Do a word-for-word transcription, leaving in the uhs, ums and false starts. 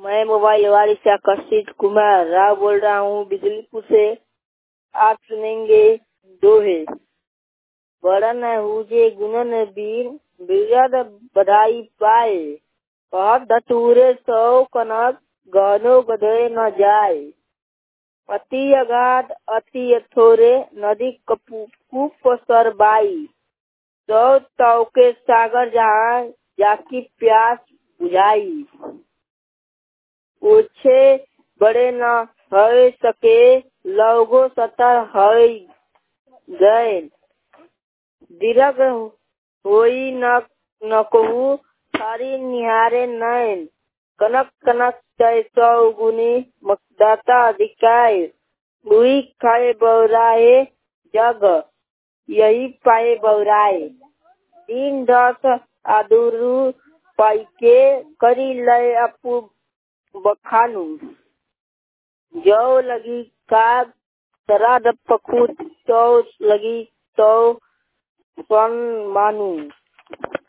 मैं मोबाइल वाली से आकर्षित कुमार राव बोल रहा हूँ बिजलीपुर से। आप सुनेंगे दोहे। बड़न हुजे गुणन वीर बिरद बधाई पाए, कहत धतूरे सौ कनक गहनो गधे न जाए। अति अगाध अति अथोरे नदी कूप सर बाई, सौ तौ के सागर जहाँ जाकी प्यास बुझाई। ओछे बड़े न हो सके लौगो सतर हो गए, दीर्घ होई न न कहू थारी निहारे नैन। कनक कनक चय सौ गुनी मकदाता दिखाए, हुई खाए बौराए जग यही पाए बौराए। तीन दस आदुरु पाइके करी लय अपू बखानू, जो लगी का सराद पखू तो लगी तो सन मानू।